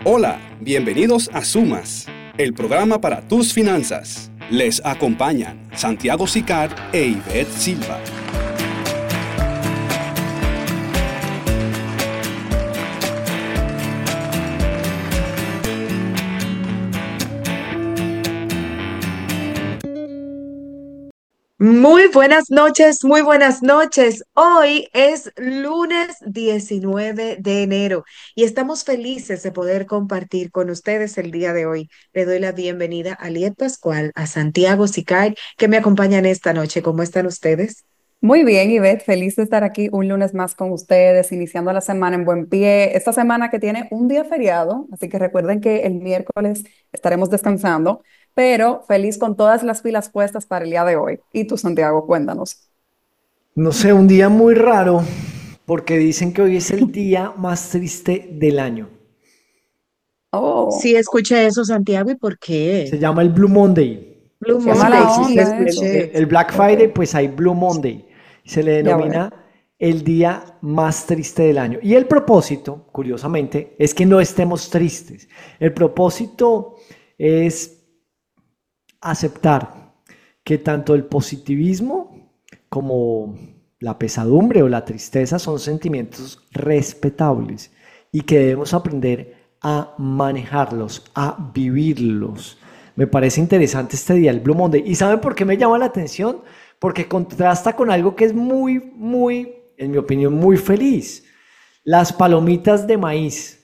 Hola, bienvenidos a Sumas, el programa para tus finanzas. El programa para tus finanzas. Les acompañan Santiago Sicar e Ivette Silva. Muy buenas noches, muy buenas noches. Hoy es lunes 19 de enero y estamos felices de poder compartir con ustedes el día de hoy. Le doy la bienvenida a Liet Pascual, a Santiago Sicard, que me acompañan esta noche. ¿Cómo están ustedes? Muy bien, Ivette, feliz de estar aquí un lunes más con ustedes, iniciando la semana en buen pie. Esta semana que tiene un día feriado, así que recuerden que el miércoles estaremos descansando, pero feliz con todas las pilas puestas para el día de hoy. Y tú, Santiago, cuéntanos. No sé, un día muy raro porque dicen que hoy es el día más triste del año. Sí, Oh, escuché eso, Santiago, ¿y por qué? Se llama el Blue Monday. Blue qué Así Monday, mala sí, sí, como onda eso. escuché. el Black Ok, Friday, pues hay Blue Monday. Se le ya veo. denomina el día más triste del año. Y el propósito, curiosamente, es que no estemos tristes. El propósito es aceptar que tanto el positivismo como la pesadumbre o la tristeza son sentimientos respetables y que debemos aprender a manejarlos, a vivirlos. Me parece interesante este día, el Blue Monday. ¿Y saben por qué me llama la atención? Porque contrasta con algo que es muy, en mi opinión, muy feliz. Las palomitas de maíz.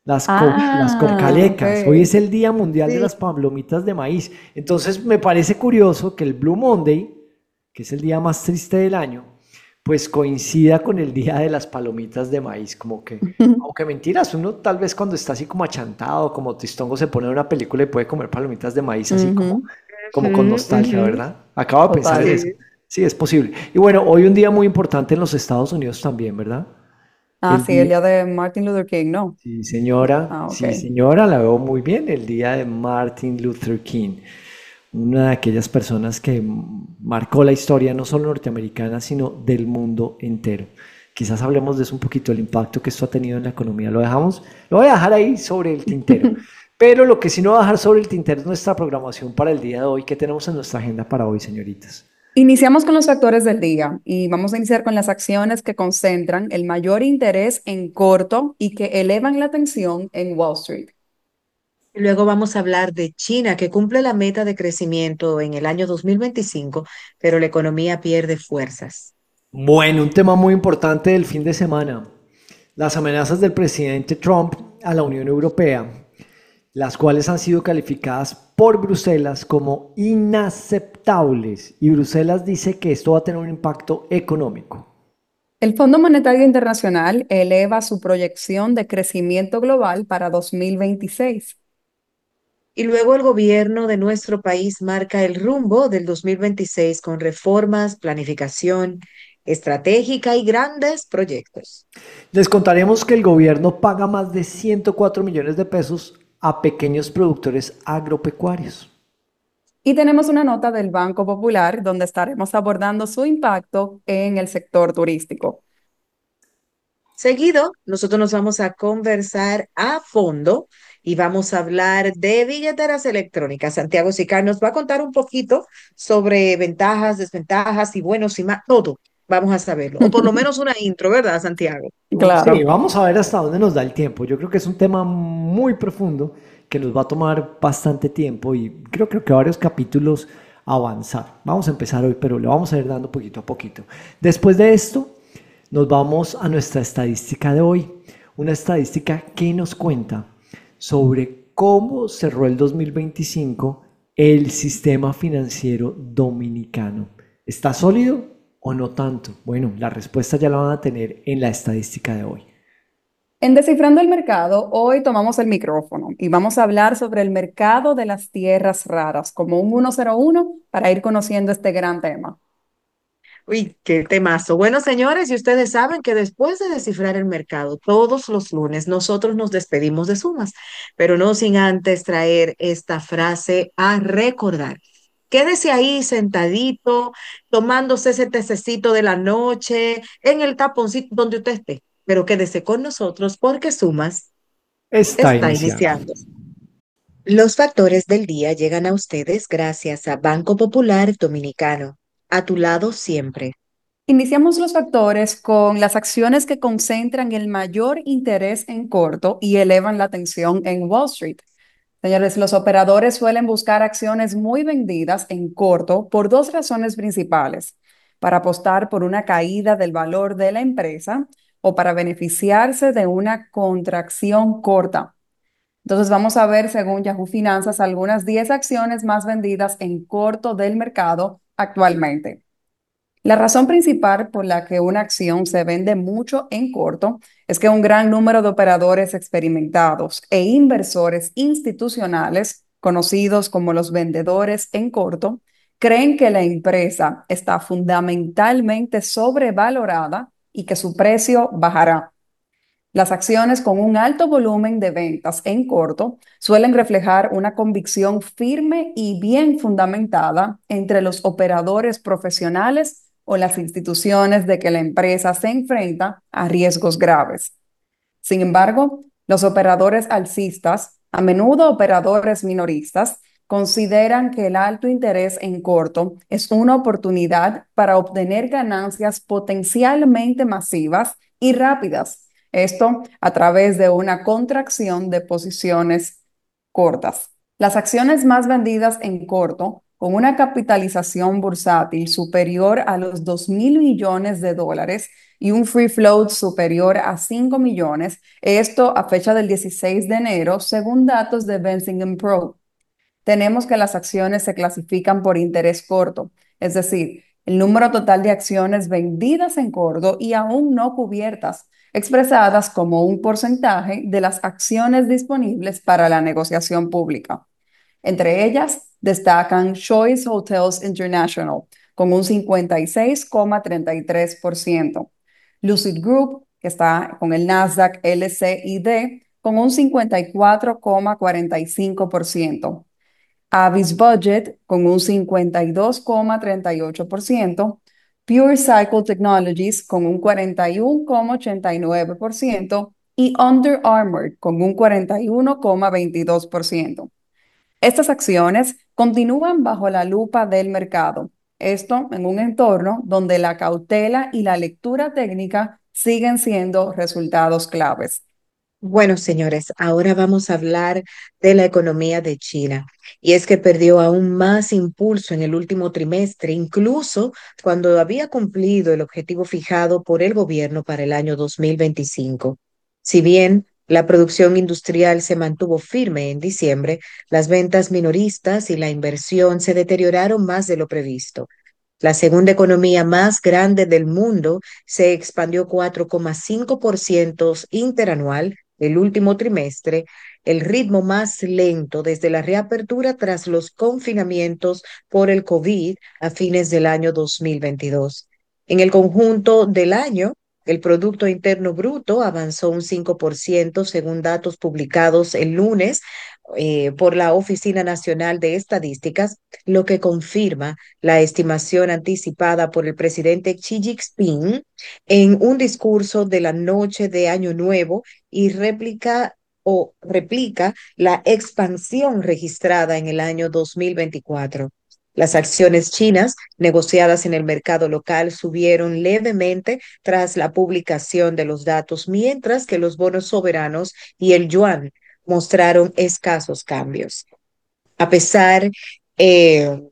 Las Ah, ok. corcalecas. Hoy es el Día Mundial de Sí. las Palomitas de Maíz. Entonces me parece curioso que el Blue Monday, que es el día más triste del año, pues coincida con el Día de las Palomitas de Maíz. Como que, aunque mentiras, uno tal vez cuando está así como achantado, como tristongo, se pone en una película y puede comer palomitas de maíz así como, Ujú, como con Ujú, nostalgia, ujú. ¿verdad? Acabo de pensar en total. eso. Sí. Sí, es posible. Y bueno, hoy un día muy importante en los Estados Unidos también, ¿verdad? Ah, El sí, el día, día de Martin Luther King, ¿no? Ah, ok. Sí, señora, la veo muy bien. El día de Martin Luther King, una de aquellas personas que marcó la historia no solo norteamericana, sino del mundo entero. Quizás hablemos de eso un poquito, el impacto que esto ha tenido en la economía. Lo voy a dejar ahí sobre el tintero. Pero lo que sí no va a dejar sobre el tintero es nuestra programación para el día de hoy. ¿Qué tenemos en nuestra agenda para hoy, señoritas? Iniciamos con los factores del día y vamos a iniciar con las acciones que concentran el mayor interés en corto y que elevan la atención en Wall Street. Luego vamos a hablar de China, que cumple la meta de crecimiento en el año 2025, pero la economía pierde fuerzas. Bueno, un tema muy importante del fin de semana. Las amenazas del presidente Trump a la Unión Europea, las cuales han sido calificadas por Bruselas como inaceptables. Y Bruselas dice que esto va a tener un impacto económico. El Fondo Monetario Internacional eleva su proyección de crecimiento global para 2026. Y luego el gobierno de nuestro país marca el rumbo del 2026 con reformas, planificación estratégica y grandes proyectos. Les contaremos que el gobierno paga más de 104 millones de pesos a pequeños productores agropecuarios. Y tenemos una nota del Banco Popular donde estaremos abordando su impacto en el sector turístico. Seguido, nosotros nos vamos a conversar a fondo y vamos a hablar de billeteras electrónicas. Santiago Sicar nos va a contar un poquito sobre ventajas, desventajas y buenos y más, todo. Vamos a saberlo. O por lo menos una intro, ¿verdad, Santiago? Sí, Claro. vamos a ver hasta dónde nos da el tiempo. Yo creo que es un tema muy profundo que nos va a tomar bastante tiempo y creo que varios capítulos avanzar. Vamos a empezar hoy, pero le vamos a ir dando poquito a poquito. Después de esto, nos vamos a nuestra estadística de hoy. Una estadística que nos cuenta sobre cómo cerró el 2025 el sistema financiero dominicano. ¿Está sólido o no tanto? Bueno, la respuesta ya la van a tener en la estadística de hoy. En Descifrando el Mercado, hoy tomamos el micrófono y vamos a hablar sobre el mercado de las tierras raras, como un 101 para ir conociendo este gran tema. Uy, qué temazo. Bueno, señores, y ustedes saben que después de descifrar el mercado, todos los lunes nosotros nos despedimos de Sumas, pero no sin antes traer esta frase a recordar. Quédese ahí sentadito, tomándose ese tececito de la noche, en el taponcito donde usted esté, pero quédese con nosotros porque Sumas Está Está iniciando. iniciando. Los factores del día llegan a ustedes gracias a Banco Popular Dominicano. A tu lado siempre. Iniciamos los factores con las acciones que concentran el mayor interés en corto y elevan la atención en Wall Street. Señores, los operadores suelen buscar acciones muy vendidas en corto por dos razones principales: para apostar por una caída del valor de la empresa o para beneficiarse de una contracción corta. Entonces vamos a ver, según Yahoo Finanzas, algunas 10 acciones más vendidas en corto del mercado actualmente. La razón principal por la que una acción se vende mucho en corto es que un gran número de operadores experimentados e inversores institucionales, conocidos como los vendedores en corto, creen que la empresa está fundamentalmente sobrevalorada y que su precio bajará. Las acciones con un alto volumen de ventas en corto suelen reflejar una convicción firme y bien fundamentada entre los operadores profesionales o las instituciones de que la empresa se enfrenta a riesgos graves. Sin embargo, los operadores alcistas, a menudo operadores minoristas, consideran que el alto interés en corto es una oportunidad para obtener ganancias potencialmente masivas y rápidas. Esto a través de una contracción de posiciones cortas. Las acciones más vendidas en corto, con una capitalización bursátil superior a los 2.000 millones de dólares y un free float superior a 5 millones, esto a fecha del 16 de enero, según datos de Benzinga Pro. Tenemos que las acciones se clasifican por interés corto, es decir, el número total de acciones vendidas en corto y aún no cubiertas, expresadas como un porcentaje de las acciones disponibles para la negociación pública. Entre ellas destacan Choice Hotels International con un 56,33%, Lucid Group, que está con el Nasdaq LCID, con un 54,45%, Avis Budget con un 52,38%, Pure Cycle Technologies con un 41,89% y Under Armour con un 41,22%. Estas acciones continúan bajo la lupa del mercado. Esto en un entorno donde la cautela y la lectura técnica siguen siendo resultados claves. Bueno, señores, ahora vamos a hablar de la economía de China. Y es que perdió aún más impulso en el último trimestre, incluso cuando había cumplido el objetivo fijado por el gobierno para el año 2025. Si bien la producción industrial se mantuvo firme en diciembre, las ventas minoristas y la inversión se deterioraron más de lo previsto. La segunda economía más grande del mundo se expandió 4,5% interanual el último trimestre, el ritmo más lento desde la reapertura tras los confinamientos por el COVID a fines del año 2022. En el conjunto del año, el Producto Interno Bruto avanzó un 5% según datos publicados el lunes por la Oficina Nacional de Estadísticas, lo que confirma la estimación anticipada por el presidente Xi Jinping en un discurso de la noche de Año Nuevo y replica la expansión registrada en el año 2024. Las acciones chinas negociadas en el mercado local subieron levemente tras la publicación de los datos, mientras que los bonos soberanos y el yuan mostraron escasos cambios. A pesar, eh,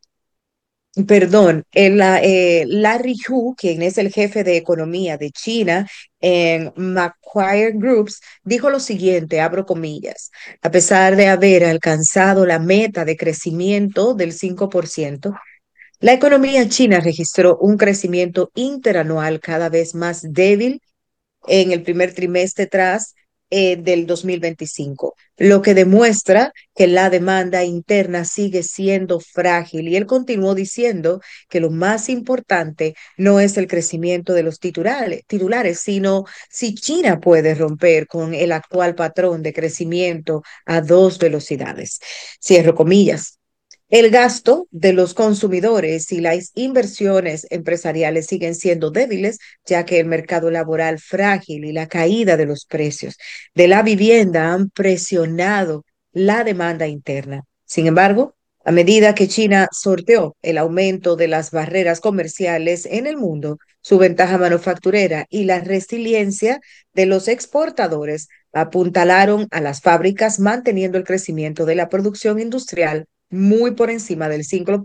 Larry Hu, quien es el jefe de economía de China en Macquarie Groups, dijo lo siguiente, abro comillas: a pesar de haber alcanzado la meta de crecimiento del 5%, la economía china registró un crecimiento interanual cada vez más débil en el primer trimestre del 2025, lo que demuestra que la demanda interna sigue siendo frágil. Y él continuó diciendo que lo más importante no es el crecimiento de los titulares, sino si China puede romper con el actual patrón de crecimiento a dos velocidades. Cierro comillas. El gasto de los consumidores y las inversiones empresariales siguen siendo débiles, ya que el mercado laboral frágil y la caída de los precios de la vivienda han presionado la demanda interna. Sin embargo, a medida que China sorteó el aumento de las barreras comerciales en el mundo, su ventaja manufacturera y la resiliencia de los exportadores apuntalaron a las fábricas, manteniendo el crecimiento de la producción industrial muy por encima del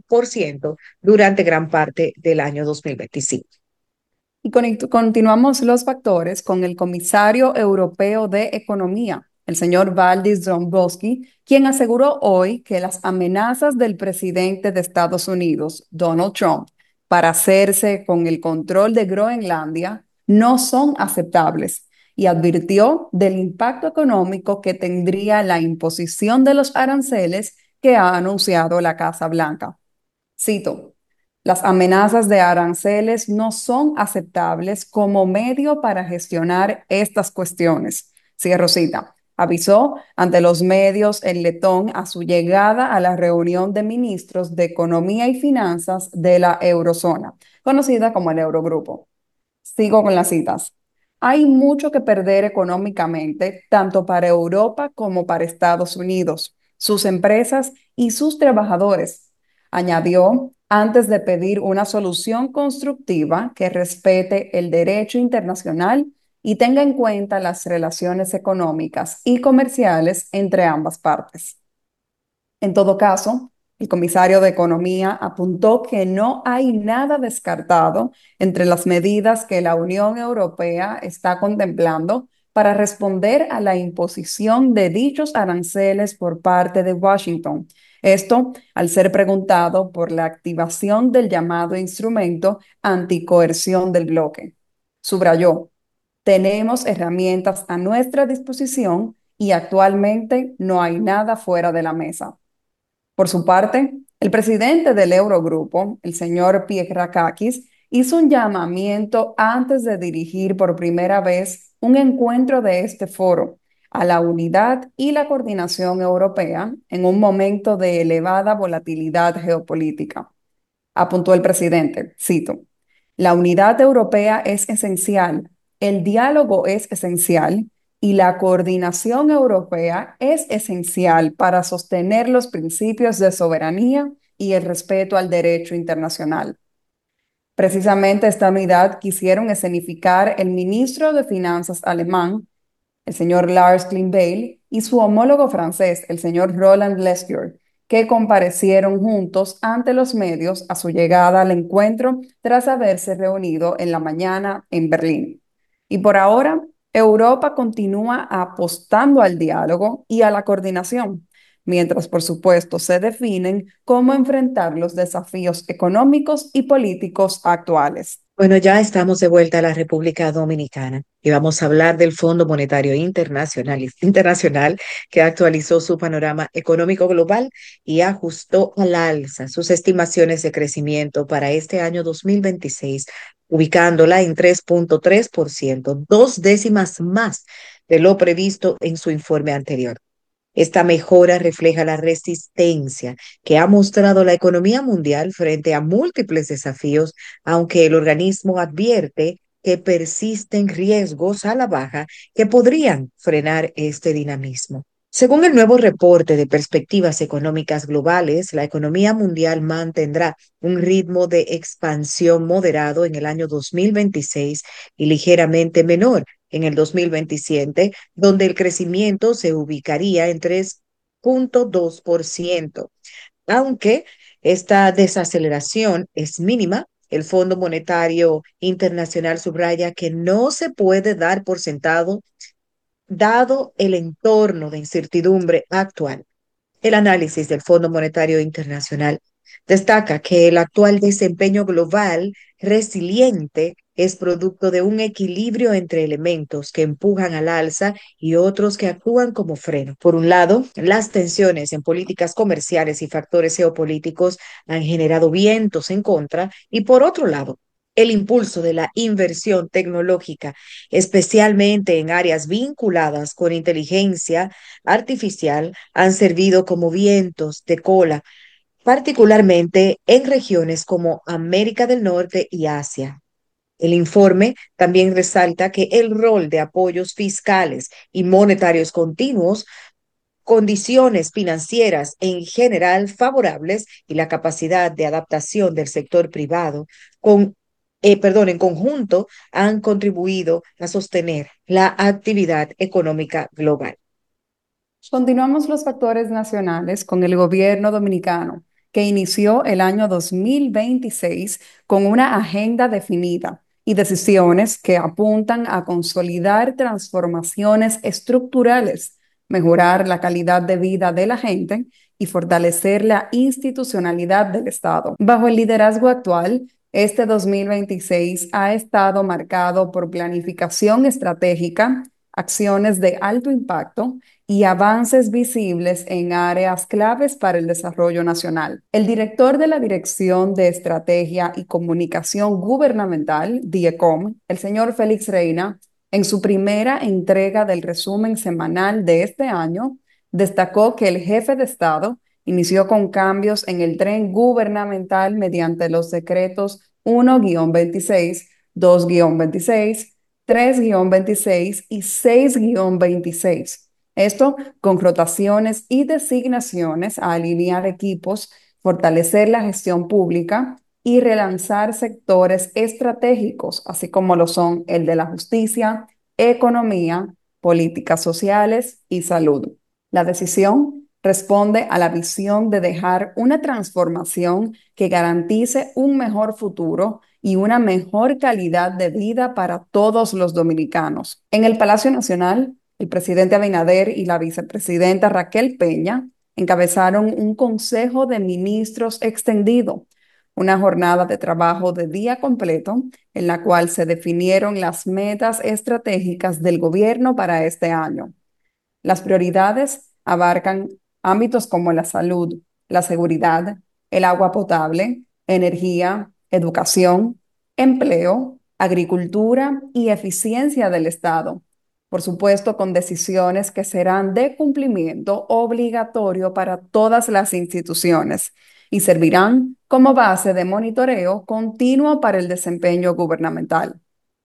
5% durante gran parte del año 2025. Y continuamos los factores con el comisario europeo de Economía, el señor Valdis Dombrovskis, quien aseguró hoy que las amenazas del presidente de Estados Unidos, Donald Trump, para hacerse con el control de Groenlandia no son aceptables y advirtió del impacto económico que tendría la imposición de los aranceles que ha anunciado la Casa Blanca. Cito: las amenazas de aranceles no son aceptables como medio para gestionar estas cuestiones. Cierro cita. Avisó ante los medios el letón a su llegada a la reunión de ministros de Economía y Finanzas de la Eurozona, conocida como el Eurogrupo. Sigo con las citas. Hay mucho que perder económicamente, tanto para Europa como para Estados Unidos, sus empresas y sus trabajadores, añadió antes de pedir una solución constructiva que respete el derecho internacional y tenga en cuenta las relaciones económicas y comerciales entre ambas partes. En todo caso, el comisario de Economía apuntó que no hay nada descartado entre las medidas que la Unión Europea está contemplando para responder a la imposición de dichos aranceles por parte de Washington. Esto al ser preguntado por la activación del llamado instrumento anticoerción del bloque. Subrayó: tenemos herramientas a nuestra disposición y actualmente no hay nada fuera de la mesa. Por su parte, el presidente del Eurogrupo, el señor Pierrakakis, hizo un llamamiento antes de dirigir por primera vez un encuentro de este foro a la unidad y la coordinación europea en un momento de elevada volatilidad geopolítica. Apuntó el presidente, cito: la unidad europea es esencial, el diálogo es esencial y la coordinación europea es esencial para sostener los principios de soberanía y el respeto al derecho internacional. Precisamente esta unidad quisieron escenificar el ministro de Finanzas alemán, el señor Lars Klingbeil, y su homólogo francés, el señor Roland Lescure, que comparecieron juntos ante los medios a su llegada al encuentro tras haberse reunido en la mañana en Berlín. Y por ahora, Europa continúa apostando al diálogo y a la coordinación, mientras por supuesto se definen cómo enfrentar los desafíos económicos y políticos actuales. Bueno, ya estamos de vuelta a la República Dominicana y vamos a hablar del Fondo Monetario Internacional que actualizó su panorama económico global y ajustó al alza sus estimaciones de crecimiento para este año 2026, ubicándola en 3.3%, 2 décimas más de lo previsto en su informe anterior. Esta mejora refleja la resistencia que ha mostrado la economía mundial frente a múltiples desafíos, aunque el organismo advierte que persisten riesgos a la baja que podrían frenar este dinamismo. Según el nuevo reporte de perspectivas económicas globales, la economía mundial mantendrá un ritmo de expansión moderado en el año 2026 y ligeramente menor en el 2027, donde el crecimiento se ubicaría en 3.2%. Aunque esta desaceleración es mínima, el Fondo Monetario Internacional subraya que no se puede dar por sentado dado el entorno de incertidumbre actual. El análisis del Fondo Monetario Internacional destaca que el actual desempeño global resiliente es producto de un equilibrio entre elementos que empujan al alza y otros que actúan como freno. Por un lado, las tensiones en políticas comerciales y factores geopolíticos han generado vientos en contra y por otro lado, el impulso de la inversión tecnológica, especialmente en áreas vinculadas con inteligencia artificial, han servido como vientos de cola particularmente en regiones como América del Norte y Asia. El informe también resalta que el rol de apoyos fiscales y monetarios continuos, condiciones financieras en general favorables y la capacidad de adaptación del sector privado en conjunto han contribuido a sostener la actividad económica global. Continuamos los factores nacionales con el gobierno dominicano, que inició el año 2026 con una agenda definida y decisiones que apuntan a consolidar transformaciones estructurales, mejorar la calidad de vida de la gente y fortalecer la institucionalidad del Estado. Bajo el liderazgo actual, este 2026 ha estado marcado por planificación estratégica, acciones de alto impacto y avances visibles en áreas claves para el desarrollo nacional. El director de la Dirección de Estrategia y Comunicación Gubernamental, DIECOM, el señor Félix Reina, en su primera entrega del resumen semanal de este año, destacó que el jefe de Estado inició con cambios en el tren gubernamental mediante los decretos 1-26, 2-26, 3-26 y 6-26. Esto con rotaciones y designaciones a alinear equipos, fortalecer la gestión pública y relanzar sectores estratégicos, así como lo son el de la justicia, economía, políticas sociales y salud. La decisión responde a la visión de dejar una transformación que garantice un mejor futuro y una mejor calidad de vida para todos los dominicanos. En el Palacio Nacional, el presidente Abinader y la vicepresidenta Raquel Peña encabezaron un consejo de ministros extendido, una jornada de trabajo de día completo en la cual se definieron las metas estratégicas del gobierno para este año. Las prioridades abarcan ámbitos como la salud, la seguridad, el agua potable, energía, educación, empleo, agricultura y eficiencia del Estado. Por supuesto, con decisiones que serán de cumplimiento obligatorio para todas las instituciones y servirán como base de monitoreo continuo para el desempeño gubernamental.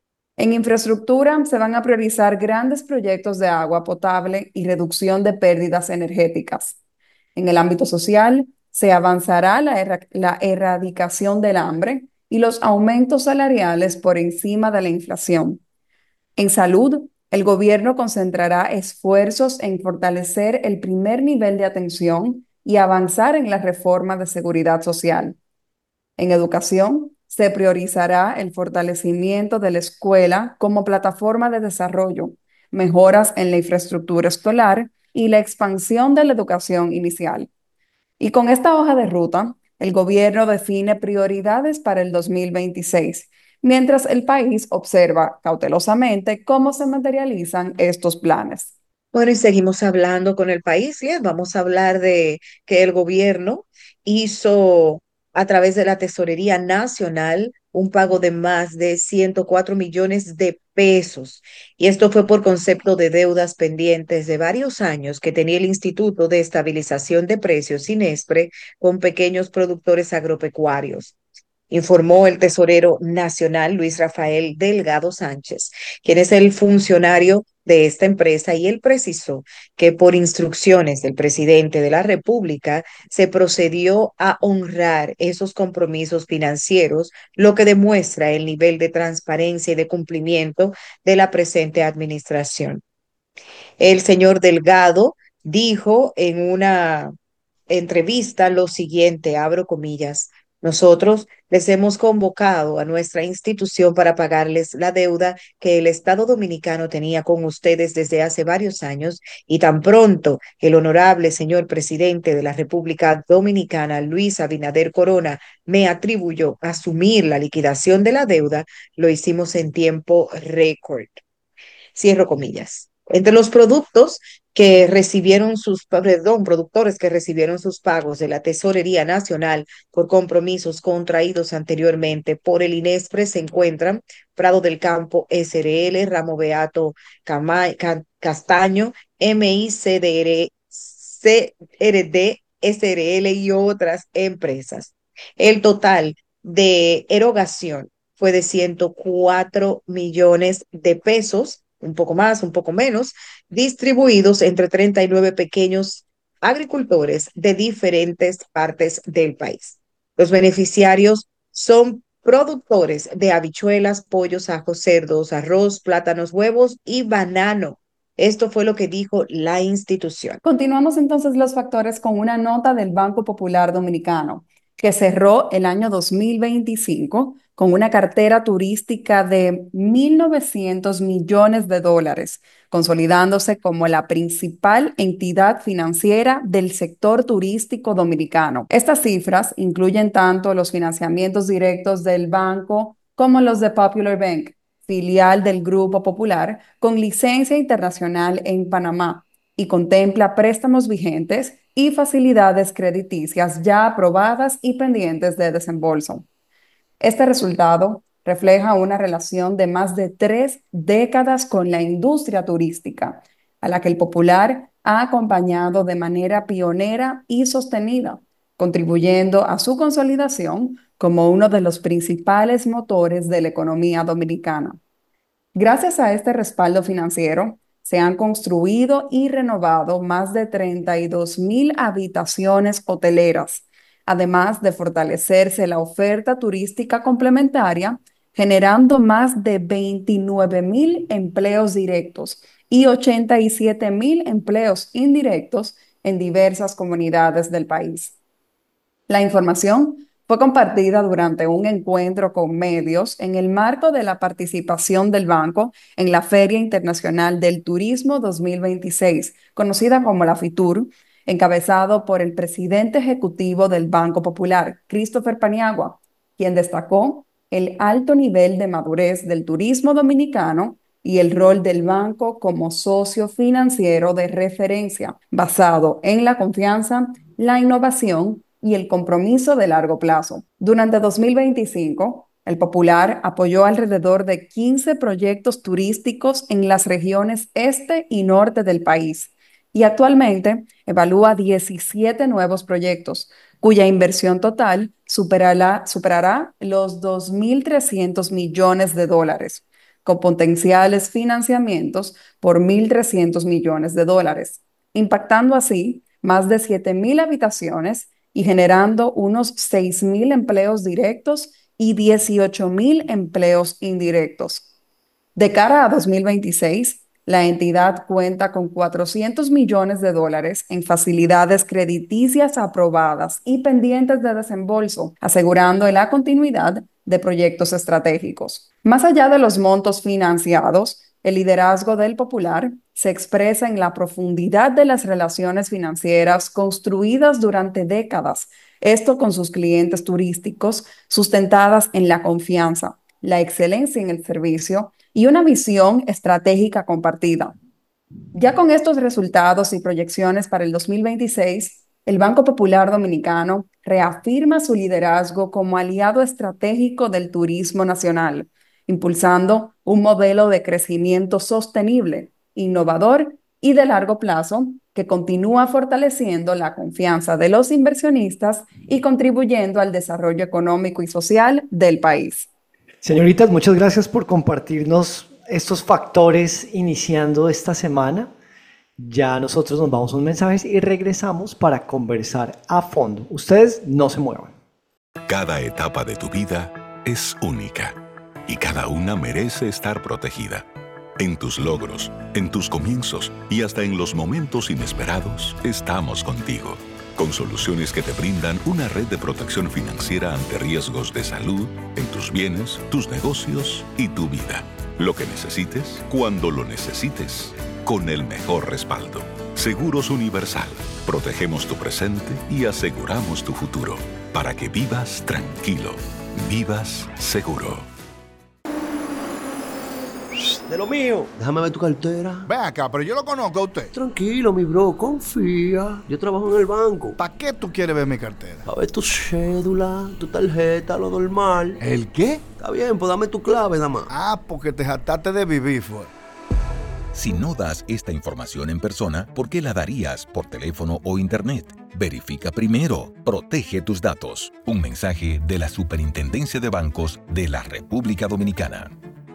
En infraestructura se van a priorizar grandes proyectos de agua potable y reducción de pérdidas energéticas. En el ámbito social, se avanzará la erradicación del hambre y los aumentos salariales por encima de la inflación. En salud, el gobierno concentrará esfuerzos en fortalecer el primer nivel de atención y avanzar en la reforma de seguridad social. En educación, se priorizará el fortalecimiento de la escuela como plataforma de desarrollo, mejoras en la infraestructura escolar y la expansión de la educación inicial. Y con esta hoja de ruta, el gobierno define prioridades para el 2026, mientras el país observa cautelosamente cómo se materializan estos planes. Bueno, y seguimos hablando con el país, ¿sí? Vamos a hablar de que el gobierno hizo a través de la Tesorería Nacional un pago de más de 104 millones de pesos. Y esto fue por concepto de deudas pendientes de varios años que tenía el Instituto de Estabilización de Precios, INESPRE, con pequeños productores agropecuarios, informó el tesorero nacional Luis Rafael Delgado Sánchez, quien es el funcionario de esta empresa, y él precisó que por instrucciones del presidente de la República se procedió a honrar esos compromisos financieros, lo que demuestra el nivel de transparencia y de cumplimiento de la presente administración. El señor Delgado dijo en una entrevista lo siguiente, abro comillas: nosotros les hemos convocado a nuestra institución para pagarles la deuda que el Estado Dominicano tenía con ustedes desde hace varios años, y tan pronto el honorable señor presidente de la República Dominicana, Luis Abinader Corona, me atribuyó asumir la liquidación de la deuda, lo hicimos en tiempo récord. Cierro comillas. Entre los productores que recibieron sus pagos de la Tesorería Nacional por compromisos contraídos anteriormente por el INESPRE se encuentran Prado del Campo SRL, Ramo Beato Castaño, MICDR, CRD, SRL y otras empresas. El total de erogación fue de 104 millones de pesos, un poco más, un poco menos, distribuidos entre 39 pequeños agricultores de diferentes partes del país. Los beneficiarios son productores de habichuelas, pollos, ajos, cerdos, arroz, plátanos, huevos y banano. Esto fue lo que dijo la institución. Continuamos entonces los factores con una nota del Banco Popular Dominicano, que cerró el año 2025 con una cartera turística de 1.900 millones de dólares, consolidándose como la principal entidad financiera del sector turístico dominicano. Estas cifras incluyen tanto los financiamientos directos del banco como los de Popular Bank, filial del Grupo Popular, con licencia internacional en Panamá, y contempla préstamos vigentes y facilidades crediticias ya aprobadas y pendientes de desembolso. Este resultado refleja una relación de más de 3 décadas con la industria turística, a la que el Popular ha acompañado de manera pionera y sostenida, contribuyendo a su consolidación como uno de los principales motores de la economía dominicana. Gracias a este respaldo financiero, se han construido y renovado más de 32.000 habitaciones hoteleras, además de fortalecerse la oferta turística complementaria, generando más de 29.000 empleos directos y 87.000 empleos indirectos en diversas comunidades del país. La información fue compartida durante un encuentro con medios en el marco de la participación del banco en la Feria Internacional del Turismo 2026, conocida como la FITUR, encabezado por el presidente ejecutivo del Banco Popular, Christopher Paniagua, quien destacó el alto nivel de madurez del turismo dominicano y el rol del banco como socio financiero de referencia, basado en la confianza, la innovación y el compromiso de largo plazo. Durante 2025, el Popular apoyó alrededor de 15 proyectos turísticos en las regiones este y norte del país y actualmente evalúa 17 nuevos proyectos, cuya inversión total superará los 2.300 millones de dólares, con potenciales financiamientos por 1.300 millones de dólares, impactando así más de 7.000 habitaciones y generando unos 6.000 empleos directos y 18.000 empleos indirectos. De cara a 2026, la entidad cuenta con 400 millones de dólares en facilidades crediticias aprobadas y pendientes de desembolso, asegurando la continuidad de proyectos estratégicos. Más allá de los montos financiados, el liderazgo del Popular se expresa en la profundidad de las relaciones financieras construidas durante décadas, esto con sus clientes turísticos, sustentadas en la confianza, la excelencia en el servicio y una visión estratégica compartida. Ya con estos resultados y proyecciones para el 2026, el Banco Popular Dominicano reafirma su liderazgo como aliado estratégico del turismo nacional, impulsando un modelo de crecimiento sostenible, innovador y de largo plazo que continúa fortaleciendo la confianza de los inversionistas y contribuyendo al desarrollo económico y social del país. Señoritas, muchas gracias por compartirnos estos factores iniciando esta semana. Ya nosotros nos vamos a un mensaje y regresamos para conversar a fondo. Ustedes no se muevan. Cada etapa de tu vida es única y cada una merece estar protegida. En tus logros, en tus comienzos y hasta en los momentos inesperados, estamos contigo. Con soluciones que te brindan una red de protección financiera ante riesgos de salud, en tus bienes, tus negocios y tu vida. Lo que necesites, cuando lo necesites, con el mejor respaldo. Seguros Universal. Protegemos tu presente y aseguramos tu futuro. Para que vivas tranquilo. Vivas seguro. De lo mío. Déjame ver tu cartera. Ven acá, pero yo lo conozco a usted. Tranquilo, mi bro, confía. Yo trabajo en el banco. ¿Para qué tú quieres ver mi cartera? A ver tu cédula, tu tarjeta, lo normal. ¿El qué? Está bien, pues dame tu clave, nada más. Ah, porque te jactaste de vivir, fue. Si no das esta información en persona, ¿por qué la darías por teléfono o internet? Verifica primero. Protege tus datos. Un mensaje de la Superintendencia de Bancos de la República Dominicana.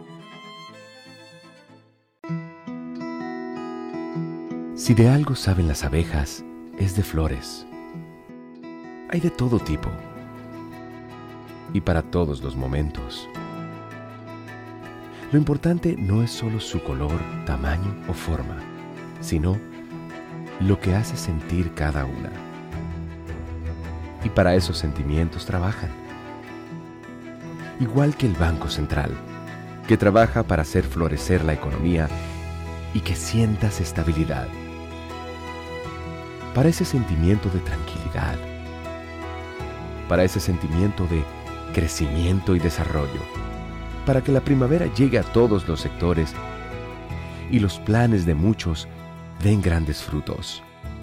Si de algo saben las abejas, es de flores. Hay de todo tipo y para todos los momentos. Lo importante no es solo su color, tamaño o forma, sino lo que hace sentir cada una. Y para esos sentimientos trabajan. Igual que el Banco Central, que trabaja para hacer florecer la economía y que sientas estabilidad. Para ese sentimiento de tranquilidad. Para ese sentimiento de crecimiento y desarrollo. Para que la primavera llegue a todos los sectores y los planes de muchos den grandes frutos.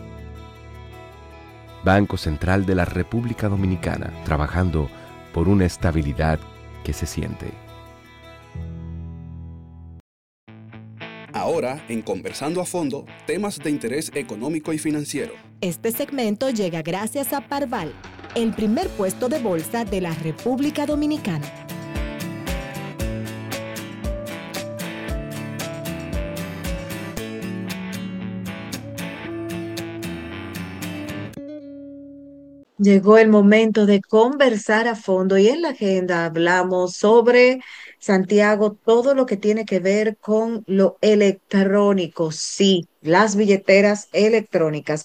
Banco Central de la República Dominicana, trabajando por una estabilidad que se siente. Ahora, en Conversando a Fondo, temas de interés económico y financiero. Este segmento llega gracias a Parval, el primer puesto de bolsa de la República Dominicana. Llegó el momento de conversar a fondo y en la agenda hablamos sobre, Santiago, todo lo que tiene que ver con lo electrónico. Sí, las billeteras electrónicas.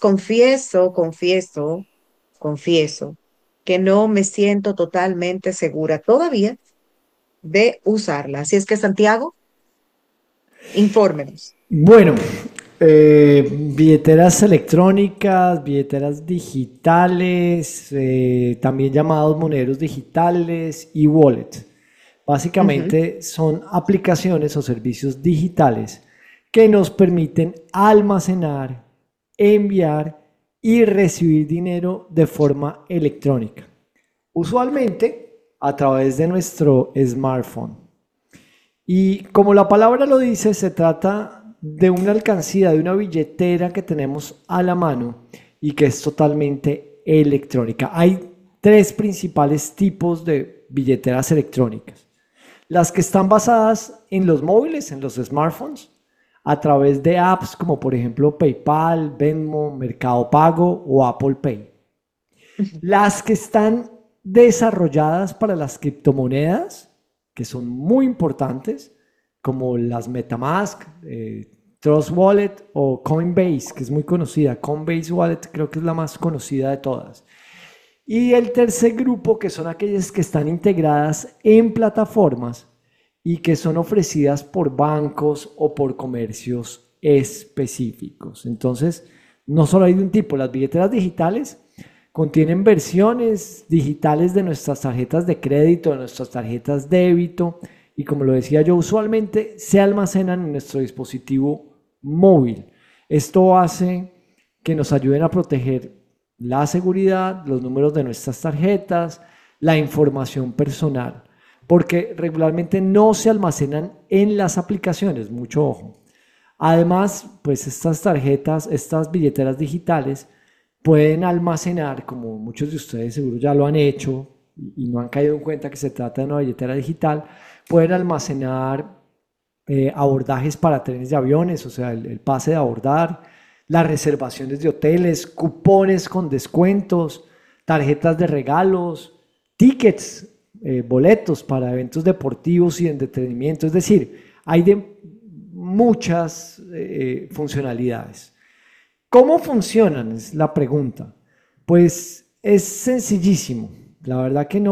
Confieso que no me siento totalmente segura todavía de usarla. Así es que, Santiago, infórmenos. Bueno, billeteras electrónicas, billeteras digitales, también llamados moneros digitales y wallet. Básicamente son aplicaciones o servicios digitales que nos permiten almacenar, enviar y recibir dinero de forma electrónica, usualmente a través de nuestro smartphone. Y como la palabra lo dice, se trata de una alcancía, de una billetera que tenemos a la mano y que es totalmente electrónica. Hay tres principales tipos de billeteras electrónicas. Las que están basadas en los móviles, en los smartphones, a través de apps como por ejemplo PayPal, Venmo, Mercado Pago o Apple Pay. Las que están desarrolladas para las criptomonedas, que son muy importantes, como las MetaMask, Trust Wallet o Coinbase, que es muy conocida. Coinbase Wallet creo que es la más conocida de todas. Y el tercer grupo, que son aquellas que están integradas en plataformas y que son ofrecidas por bancos o por comercios específicos. Entonces, no solo hay de un tipo. Las billeteras digitales contienen versiones digitales de nuestras tarjetas de crédito, de nuestras tarjetas débito, y como lo decía yo, usualmente se almacenan en nuestro dispositivo móvil. Esto hace que nos ayuden a proteger la seguridad, los números de nuestras tarjetas, la información personal, porque regularmente no se almacenan en las aplicaciones, mucho ojo. Además, pues estas tarjetas, estas billeteras digitales pueden almacenar, como muchos de ustedes seguro ya lo han hecho y no han caído en cuenta que se trata de una billetera digital, pueden almacenar abordajes para trenes de aviones, o sea, el pase de abordar, las reservaciones de hoteles, cupones con descuentos, tarjetas de regalos, tickets, boletos para eventos deportivos y de entretenimiento. Es decir, hay de muchas funcionalidades. ¿Cómo funcionan? Es la pregunta. Pues es sencillísimo. La verdad que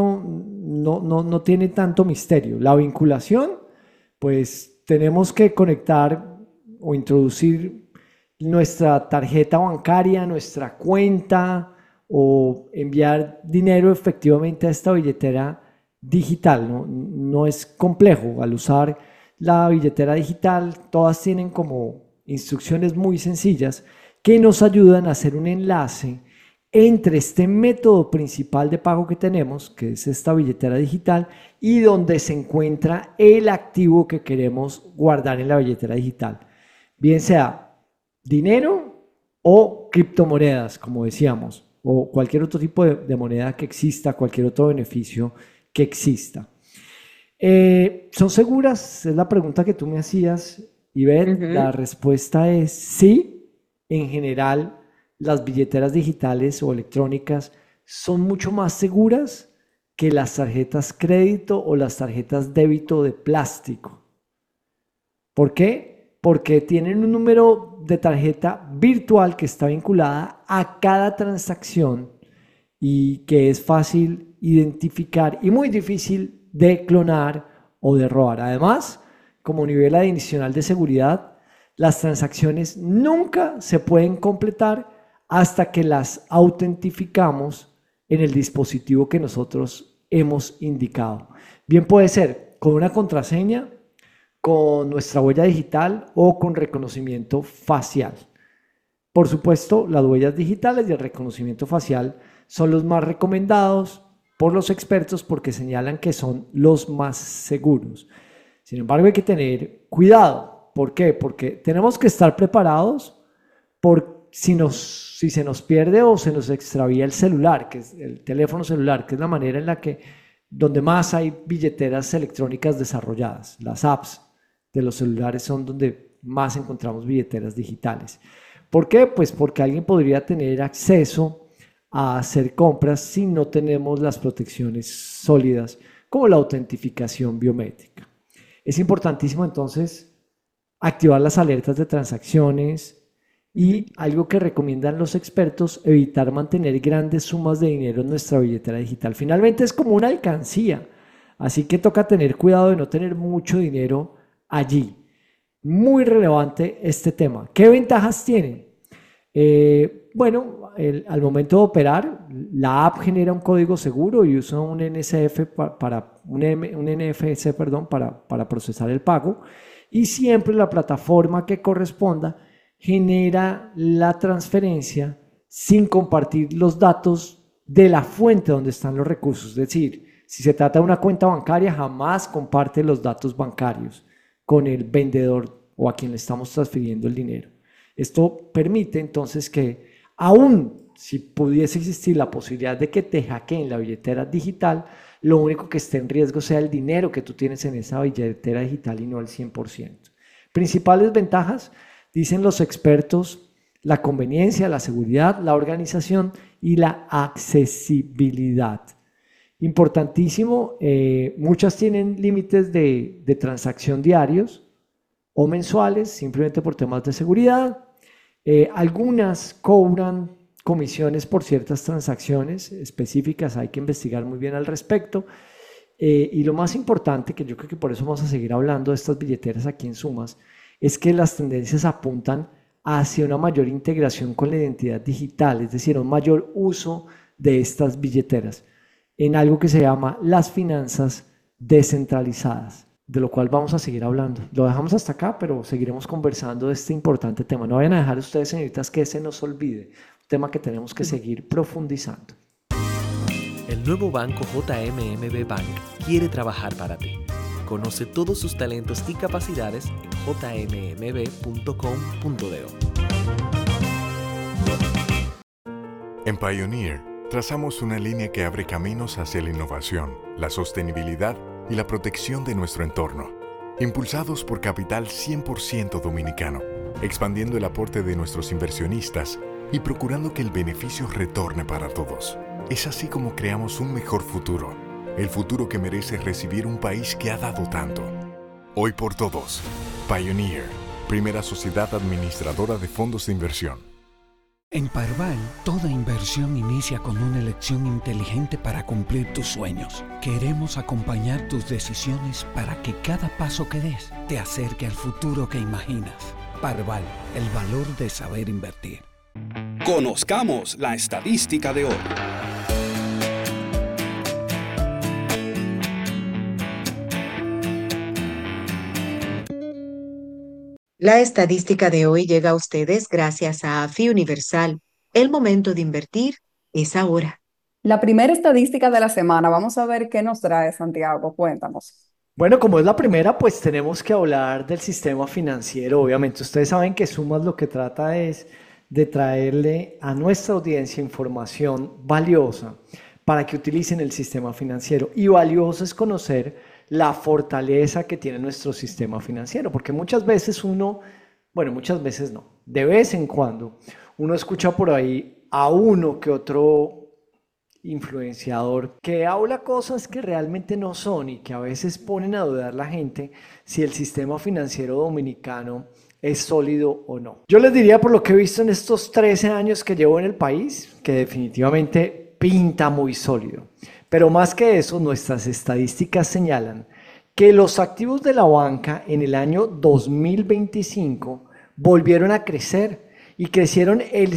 no tiene tanto misterio. La vinculación, pues tenemos que conectar o introducir nuestra tarjeta bancaria, nuestra cuenta o enviar dinero efectivamente a esta billetera digital. No es complejo. Al usar la billetera digital, todas tienen como instrucciones muy sencillas que nos ayudan a hacer un enlace entre este método principal de pago que tenemos, que es esta billetera digital, y donde se encuentra el activo que queremos guardar en la billetera digital. Bien sea dinero o criptomonedas, como decíamos, o cualquier otro tipo de moneda que exista, cualquier otro beneficio que exista. ¿Son seguras? Es la pregunta que tú me hacías, Ivette. La respuesta es sí. En general, las billeteras digitales o electrónicas son mucho más seguras que las tarjetas crédito o las tarjetas débito de plástico. ¿Por qué? Porque tienen un número de tarjeta virtual que está vinculada a cada transacción y que es fácil identificar y muy difícil de clonar o de robar. Además, como nivel adicional de seguridad, las transacciones nunca se pueden completar hasta que las autentificamos en el dispositivo que nosotros hemos indicado. Bien puede ser con una contraseña, con nuestra huella digital o con reconocimiento facial. Por supuesto, las huellas digitales y el reconocimiento facial son los más recomendados por los expertos porque señalan que son los más seguros. Sin embargo, hay que tener cuidado. ¿Por qué? Porque tenemos que estar preparados por si se nos pierde o se nos extravía el celular, que es el teléfono celular, que es la manera en la que donde más hay billeteras electrónicas desarrolladas. Las apps de los celulares son donde más encontramos billeteras digitales. ¿Por qué? Pues porque alguien podría tener acceso a hacer compras si no tenemos las protecciones sólidas como la autentificación biométrica. Es importantísimo entonces activar las alertas de transacciones y algo que recomiendan los expertos, evitar mantener grandes sumas de dinero en nuestra billetera digital. Finalmente es como una alcancía, así que toca tener cuidado de no tener mucho dinero allí. Muy relevante este tema. ¿Qué ventajas tiene? Al momento de operar, la app genera un código seguro y usa un NFC para procesar el pago, y siempre la plataforma que corresponda genera la transferencia sin compartir los datos de la fuente donde están los recursos. Es decir, si se trata de una cuenta bancaria, jamás comparte los datos bancarios con el vendedor o a quien le estamos transfiriendo el dinero. Esto permite entonces que, aún si pudiese existir la posibilidad de que te hackeen la billetera digital, lo único que esté en riesgo sea el dinero que tú tienes en esa billetera digital y no el 100%. Principales ventajas, dicen los expertos: la conveniencia, la seguridad, la organización y la accesibilidad. Importantísimo, muchas tienen límites de transacción diarios o mensuales, simplemente por temas de seguridad. Algunas cobran comisiones por ciertas transacciones específicas, hay que investigar muy bien al respecto. Y lo más importante, que yo creo que por eso vamos a seguir hablando de estas billeteras aquí en Sumas, es que las tendencias apuntan hacia una mayor integración con la identidad digital, es decir, un mayor uso de estas billeteras en algo que se llama las finanzas descentralizadas, de lo cual vamos a seguir hablando. Lo dejamos hasta acá, pero seguiremos conversando de este importante tema. No vayan a dejar ustedes, señoritas, que se nos olvide, un tema que tenemos que seguir profundizando. El nuevo banco JMMB Bank quiere trabajar para ti. Conoce todos sus talentos y capacidades en jmmb.com.do. En Pioneer, trazamos una línea que abre caminos hacia la innovación, la sostenibilidad y la protección de nuestro entorno, impulsados por capital 100% dominicano, expandiendo el aporte de nuestros inversionistas y procurando que el beneficio retorne para todos. Es así como creamos un mejor futuro, el futuro que merece recibir un país que ha dado tanto. Hoy por todos, Pioneer, primera sociedad administradora de fondos de inversión. En Parval, toda inversión inicia con una elección inteligente para cumplir tus sueños. Queremos acompañar tus decisiones para que cada paso que des te acerque al futuro que imaginas. Parval, el valor de saber invertir. Conozcamos la estadística de hoy. La estadística de hoy llega a ustedes gracias a AFI Universal. El momento de invertir es ahora. La primera estadística de la semana, vamos a ver qué nos trae Santiago, cuéntanos. Bueno, como es la primera, pues tenemos que hablar del sistema financiero. Obviamente, ustedes saben que Sumas lo que trata es de traerle a nuestra audiencia información valiosa para que utilicen el sistema financiero. Y valioso es conocer la fortaleza que tiene nuestro sistema financiero, porque muchas veces muchas veces no, de vez en cuando uno escucha por ahí a uno que otro influenciador que habla cosas que realmente no son y que a veces ponen a dudar la gente si el sistema financiero dominicano es sólido o no. Yo les diría, por lo que he visto en estos 13 años que llevo en el país, que definitivamente pinta muy sólido. Pero más que eso, nuestras estadísticas señalan que los activos de la banca en el año 2025 volvieron a crecer y crecieron el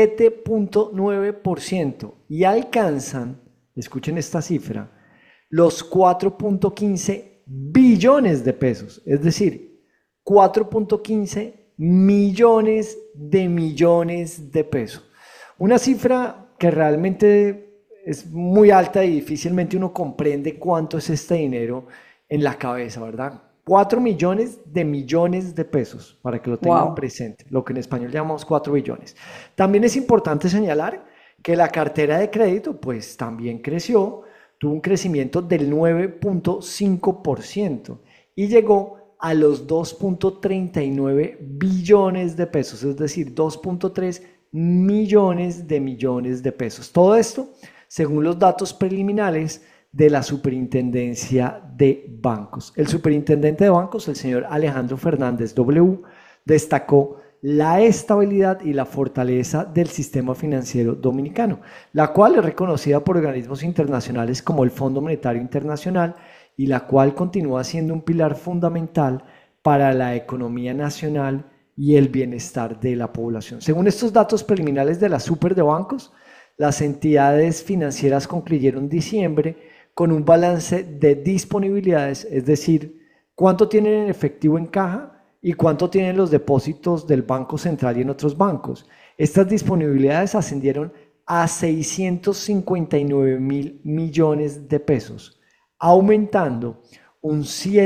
7.9% y alcanzan, escuchen esta cifra, los 4.15 billones de pesos, es decir, 4.15 millones de pesos. Una cifra que realmente es muy alta y difícilmente uno comprende cuánto es este dinero en la cabeza, ¿verdad? 4 millones de pesos, para que lo tengan presente, lo que en español llamamos 4 billones. También es importante señalar que la cartera de crédito pues también creció, tuvo un crecimiento del 9.5% y llegó a los 2.39 billones de pesos, es decir, 2.3 millones de pesos. Todo esto según los datos preliminares de la Superintendencia de Bancos. El superintendente de bancos, el señor Alejandro Fernández W., destacó la estabilidad y la fortaleza del sistema financiero dominicano, la cual es reconocida por organismos internacionales como el Fondo Monetario Internacional y la cual continúa siendo un pilar fundamental para la economía nacional y el bienestar de la población. Según estos datos preliminares de la Super de Bancos, las entidades financieras concluyeron diciembre con un balance de disponibilidades, es decir, cuánto tienen en efectivo en caja y cuánto tienen los depósitos del Banco Central y en otros bancos. Estas disponibilidades ascendieron a 659.000 millones de pesos, aumentando un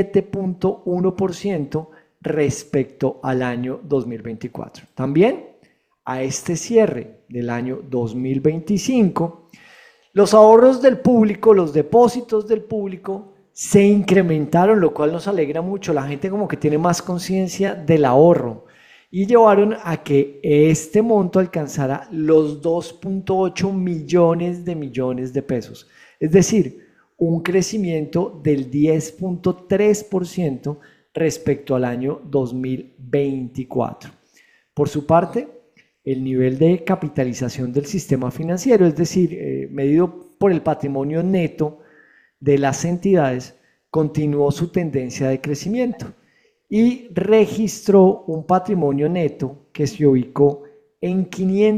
7.1% respecto al año 2024. También a este cierre del año 2025, los ahorros del público, los depósitos del público se incrementaron, lo cual nos alegra mucho. La gente como que tiene más conciencia del ahorro y llevaron a que este monto alcanzara los 2.8 millones de pesos. Es decir, un crecimiento del 10.3% respecto al año 2024. Por su parte, el nivel de capitalización del sistema financiero, es decir, medido por el patrimonio neto de las entidades, continuó su tendencia de crecimiento y registró un patrimonio neto que se ubicó en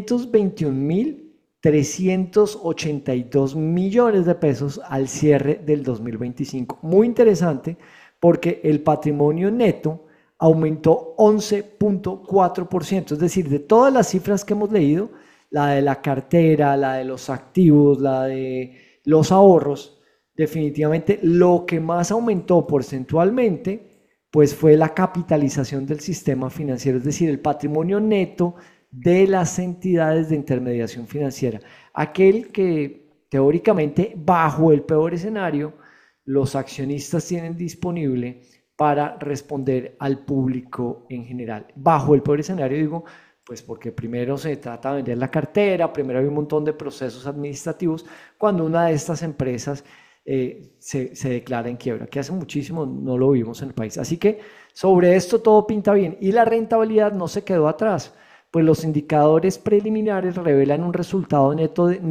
521.382 millones de pesos al cierre del 2025. Muy interesante porque el patrimonio neto aumentó 11.4%, es decir, de todas las cifras que hemos leído, la de la cartera, la de los activos, la de los ahorros, definitivamente lo que más aumentó porcentualmente pues fue la capitalización del sistema financiero, es decir, el patrimonio neto de las entidades de intermediación financiera, aquel que teóricamente bajo el peor escenario los accionistas tienen disponible para responder al público en general. Bajo el peor escenario digo, pues porque primero se trata de vender la cartera, primero hay un montón de procesos administrativos, cuando una de estas empresas se declara en quiebra, que hace muchísimo no lo vimos en el país. Así que sobre esto todo pinta bien y la rentabilidad no se quedó atrás, pues los indicadores preliminares revelan un resultado neto de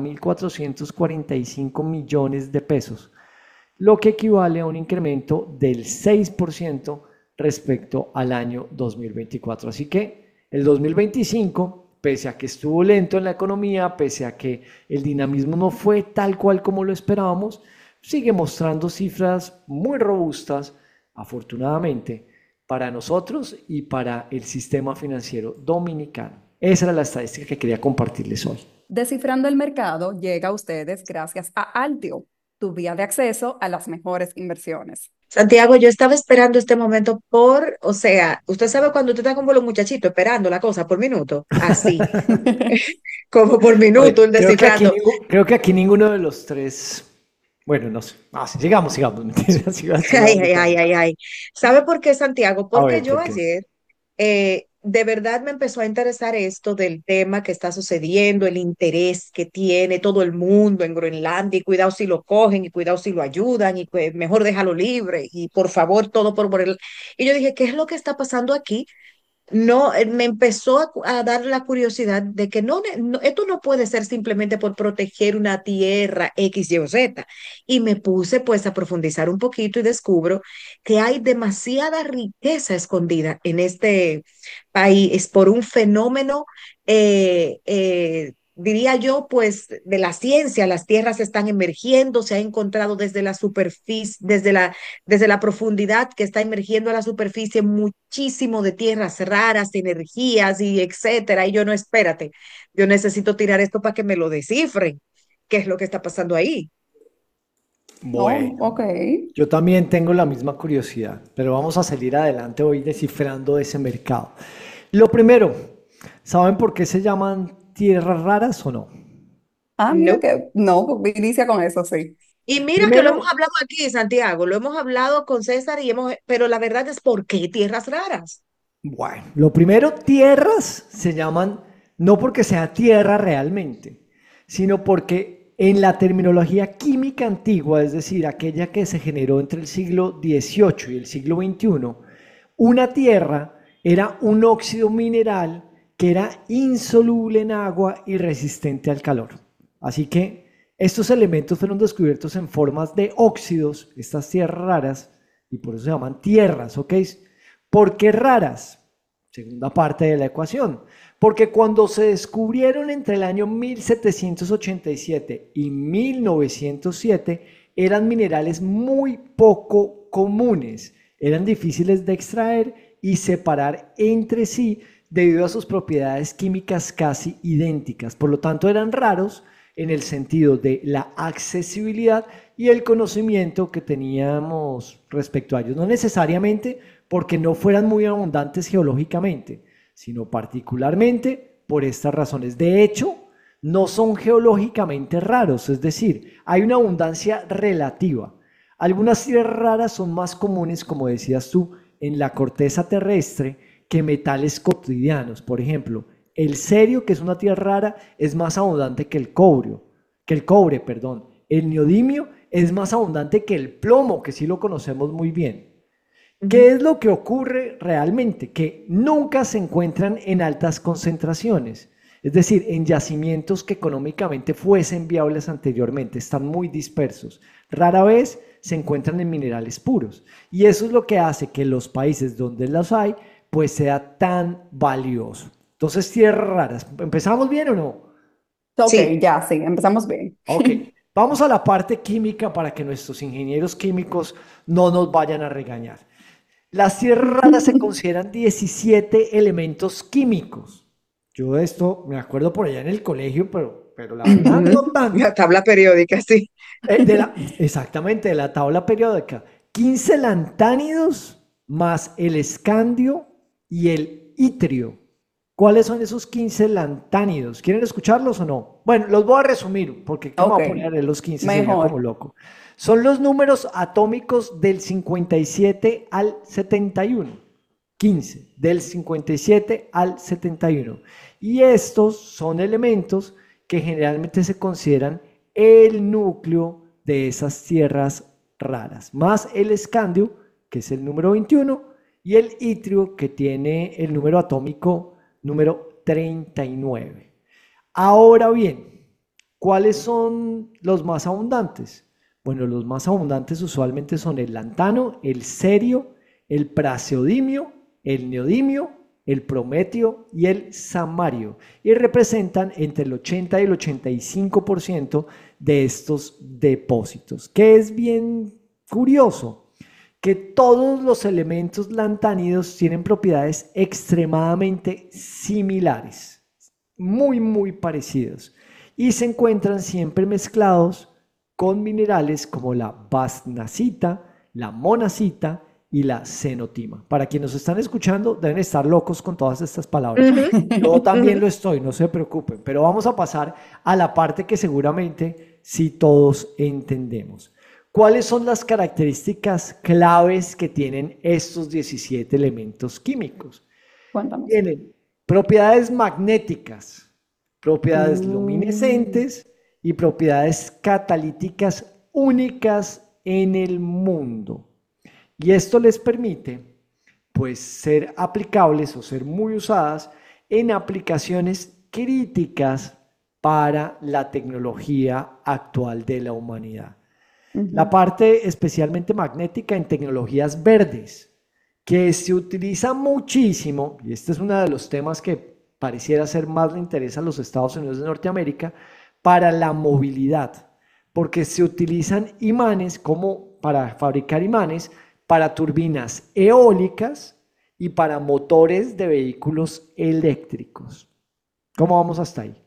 90.445 millones de pesos, lo que equivale a un incremento del 6% respecto al año 2024. Así que el 2025, pese a que estuvo lento en la economía, pese a que el dinamismo no fue tal cual como lo esperábamos, sigue mostrando cifras muy robustas, afortunadamente, para nosotros y para el sistema financiero dominicano. Esa era la estadística que quería compartirles hoy. Descifrando el mercado llega a ustedes gracias a Altio. tu vía de acceso a las mejores inversiones. Santiago, yo estaba esperando este momento o sea, usted sabe cuando usted está como los muchachitos esperando la cosa por minuto, así, como por minuto, Oye, el descifrando. creo que aquí ninguno de los tres. Bueno, no sé. Sí, sigamos. Mentira, Ay, sigamos. ay, ay, ay, ay. ¿Sabe por qué, Santiago? A Porque ver, yo ¿por qué? ayer de verdad me empezó a interesar esto del tema que está sucediendo, el interés que tiene todo el mundo en Groenlandia, y cuidado si lo cogen, y cuidado si lo ayudan, y pues mejor déjalo libre, y por favor, todo por el... Y yo dije, ¿qué es lo que está pasando aquí? No, me empezó a dar la curiosidad de que esto no puede ser simplemente por proteger una tierra X, Y o Z. Y me puse pues a profundizar un poquito y descubro que hay demasiada riqueza escondida en este país por un fenómeno, diría yo, pues de la ciencia. Las tierras están emergiendo, se ha encontrado desde la superficie, desde la profundidad que está emergiendo a la superficie, muchísimo de tierras raras, energías y etcétera. Y yo no, espérate, yo necesito tirar esto para que me lo descifren. ¿Qué es lo que está pasando ahí? Bueno, Ok. yo también tengo la misma curiosidad, pero vamos a salir adelante hoy descifrando ese mercado. Lo primero, ¿saben por qué se llaman tierras raras o no? Mira No. que no, inicia con eso, sí. Y mira que lo hemos Primero, hablado aquí, Santiago, lo hemos hablado con César pero la verdad es, ¿por qué tierras raras? bueno, lo primero, tierras se llaman no porque sea tierra realmente, sino porque en la terminología química antigua, es decir, aquella que se generó entre el siglo XVIII y el siglo XXI, una tierra era un óxido mineral que era insoluble en agua y resistente al calor. Así que estos elementos fueron descubiertos en formas de óxidos, estas tierras raras, y por eso se llaman tierras, ¿ok? ¿Por qué raras? Segunda parte de la ecuación. Porque cuando se descubrieron entre el año 1787 y 1907, eran minerales muy poco comunes, eran difíciles de extraer y separar entre sí debido a sus propiedades químicas casi idénticas. Por lo tanto, eran raros en el sentido de la accesibilidad y el conocimiento que teníamos respecto a ellos. No necesariamente porque no fueran muy abundantes geológicamente, sino particularmente por estas razones. De hecho, no son geológicamente raros, es decir, hay una abundancia relativa. Algunas tierras raras son más comunes, como decías tú, en la corteza terrestre que metales cotidianos. Por ejemplo, el cerio, que es una tierra rara, es más abundante que el cobre. El neodimio es más abundante que el plomo, que sí lo conocemos muy bien. ¿Qué es lo que ocurre realmente? Que nunca se encuentran en altas concentraciones, es decir, en yacimientos que económicamente fuesen viables anteriormente, están muy dispersos. Rara vez se encuentran en minerales puros y eso es lo que hace que los países donde los hay, pues sea tan valioso. Entonces, tierras raras, ¿empezamos bien o no? Ok, Sí. ya, sí, empezamos bien. Ok, vamos a la parte química para que nuestros ingenieros químicos no nos vayan a regañar. Las tierras raras se consideran 17 elementos químicos. Yo de esto me acuerdo por allá en el colegio, pero la verdad no tanto. La tabla periódica, sí. Exactamente, de la tabla periódica. 15 lantánidos más el escandio y el itrio. ¿Cuáles son esos 15 lantánidos? ¿Quieren escucharlos o no? Bueno, los voy a resumir porque ¿cómo voy a poner los 15? Sería Mejor. como loco. Son los números atómicos del 57 al 71. 15, del 57 al 71. Y estos son elementos que generalmente se consideran el núcleo de esas tierras raras, más el escandio, que es el número 21, y el itrio, que tiene el número atómico número 39. Ahora bien, ¿cuáles son los más abundantes? Bueno, los más abundantes usualmente son el lantano, el cerio, el praseodimio, el neodimio, el prometio y el samario, y representan entre el 80 y el 85% de estos depósitos, que es bien curioso, que todos los elementos lantánidos tienen propiedades extremadamente similares, muy parecidos, y se encuentran siempre mezclados con minerales como la basnacita, la monacita y la cenotima. Para quienes nos están escuchando, deben estar locos con todas estas palabras. Yo también lo estoy, no se preocupen, pero vamos a pasar a la parte que seguramente sí todos entendemos. ¿Cuáles son las características claves que tienen estos 17 elementos químicos? Cuéntame. Tienen propiedades magnéticas, propiedades luminescentes y propiedades catalíticas únicas en el mundo. Y esto les permite, pues, ser aplicables o ser muy usadas en aplicaciones críticas para la tecnología actual de la humanidad. La parte especialmente magnética en tecnologías verdes, que se utiliza muchísimo, y este es uno de los temas que pareciera ser más le interesa a los Estados Unidos de Norteamérica, para la movilidad, porque se utilizan imanes como para fabricar imanes para turbinas eólicas y para motores de vehículos eléctricos. ¿Cómo vamos hasta ahí?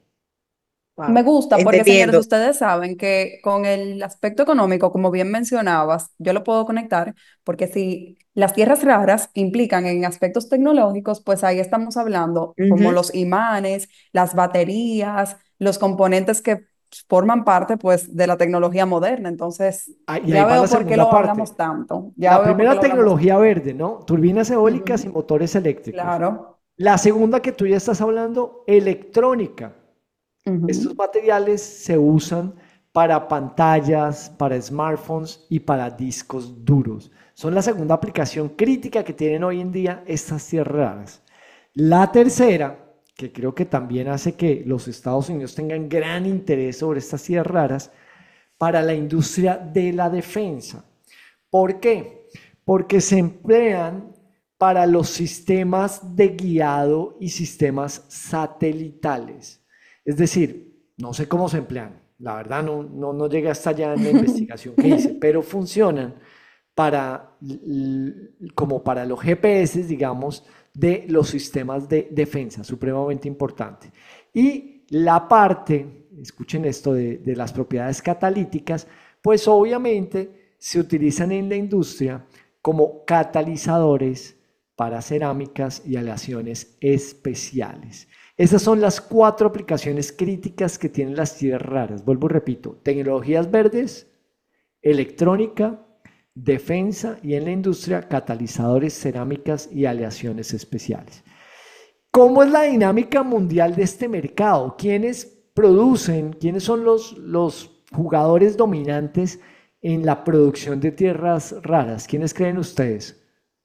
Me gusta porque, Entendiendo. señores, ustedes saben que con el aspecto económico, como bien mencionabas, yo lo puedo conectar porque si las tierras raras implican en aspectos tecnológicos, pues ahí estamos hablando como los imanes, las baterías, los componentes que forman parte, pues, de la tecnología moderna. Entonces, Y ahí ya va veo la por qué segunda lo parte. hablamos tanto. Ya La veo por qué primera lo hablamos tecnología tanto. verde, ¿no? Turbinas eólicas y motores eléctricos. Claro. La segunda que tú ya estás hablando, electrónica. Estos materiales se usan para pantallas, para smartphones y para discos duros. Son la segunda aplicación crítica que tienen hoy en día estas tierras raras. La tercera, que creo que también hace que los Estados Unidos tengan gran interés sobre estas tierras raras, para la industria de la defensa. ¿Por qué? Porque se emplean para los sistemas de guiado y sistemas satelitales. Es decir, no sé cómo se emplean, la verdad no llegué hasta allá en la investigación que hice, pero funcionan como para los GPS, digamos, de los sistemas de defensa, supremamente importante. Y la parte, escuchen esto, de las propiedades catalíticas, pues obviamente se utilizan en la industria como catalizadores para cerámicas y aleaciones especiales. Esas son las 4 aplicaciones críticas que tienen las tierras raras. Vuelvo y repito, tecnologías verdes, electrónica, defensa y en la industria, catalizadores, cerámicas y aleaciones especiales. ¿Cómo es la dinámica mundial de este mercado? ¿Quiénes producen, quiénes son los jugadores dominantes en la producción de tierras raras? ¿Quiénes creen ustedes?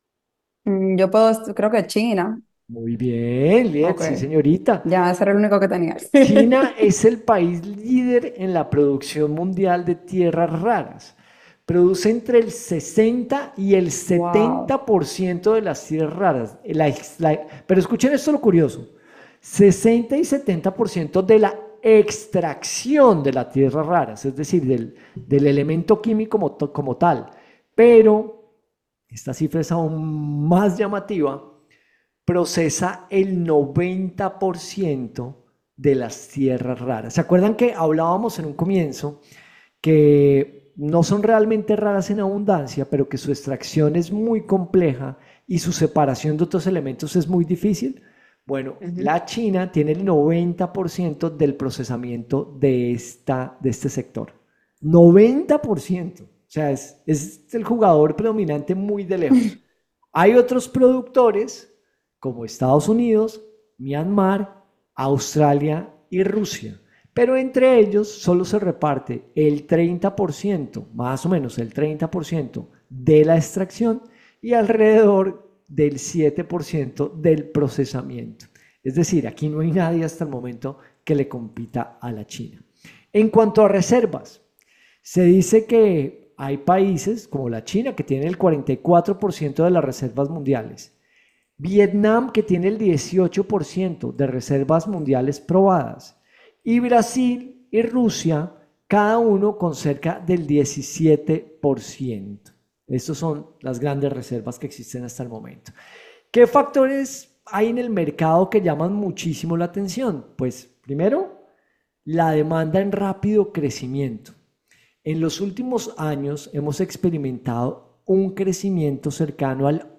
Creo que China. Muy bien, Liet, sí, señorita. Ya, ese era el único que tenía. China es el país líder en la producción mundial de tierras raras. Produce entre el 60 y el 70% de las tierras raras. Pero escuchen esto lo curioso. 60 y 70% de la extracción de las tierras raras, es decir, del elemento químico como tal. Pero esta cifra es aún más llamativa. Procesa el 90% de las tierras raras. ¿Se acuerdan que hablábamos en un comienzo que no son realmente raras en abundancia, pero que su extracción es muy compleja y su separación de otros elementos es muy difícil? Bueno, la China tiene el 90% del procesamiento de este sector. 90%. O sea, es el jugador predominante muy de lejos. Hay otros productores como Estados Unidos, Myanmar, Australia y Rusia. Pero entre ellos solo se reparte el 30%, más o menos el 30% de la extracción y alrededor del 7% del procesamiento. Es decir, aquí no hay nadie hasta el momento que le compita a la China. En cuanto a reservas, se dice que hay países como la China que tiene el 44% de las reservas mundiales. Vietnam, que tiene el 18% de reservas mundiales probadas, y Brasil y Rusia, cada uno con cerca del 17%. Estas son las grandes reservas que existen hasta el momento. ¿Qué factores hay en el mercado que llaman muchísimo la atención? Pues primero, la demanda en rápido crecimiento. En los últimos años hemos experimentado un crecimiento cercano al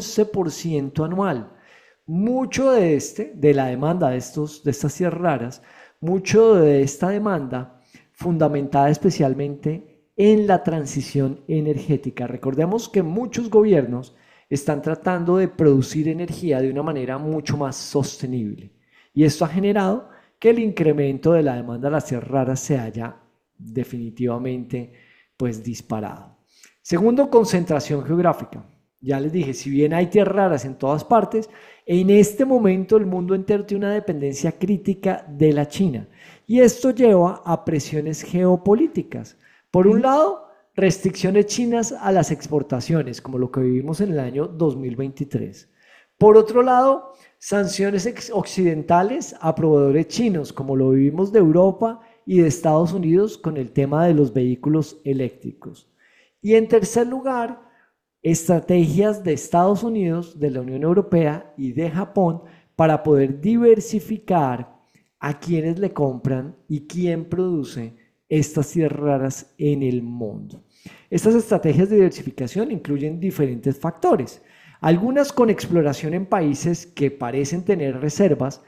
11% anual. Mucho de la demanda de estas tierras raras, mucho de esta demanda fundamentada especialmente en la transición energética. Recordemos que muchos gobiernos están tratando de producir energía de una manera mucho más sostenible y esto ha generado que el incremento de la demanda de las tierras raras se haya definitivamente pues disparado. Segundo, concentración geográfica. Ya les dije, si bien hay tierras raras en todas partes, en este momento el mundo entero tiene una dependencia crítica de la China y esto lleva a presiones geopolíticas. Por un lado, restricciones chinas a las exportaciones, como lo que vivimos en el año 2023. Por otro lado, sanciones occidentales a proveedores chinos, como lo vivimos de Europa y de Estados Unidos con el tema de los vehículos eléctricos. Y en tercer lugar, estrategias de Estados Unidos, de la Unión Europea y de Japón para poder diversificar a quienes le compran y quién produce estas tierras raras en el mundo. Estas estrategias de diversificación incluyen diferentes factores, algunas con exploración en países que parecen tener reservas,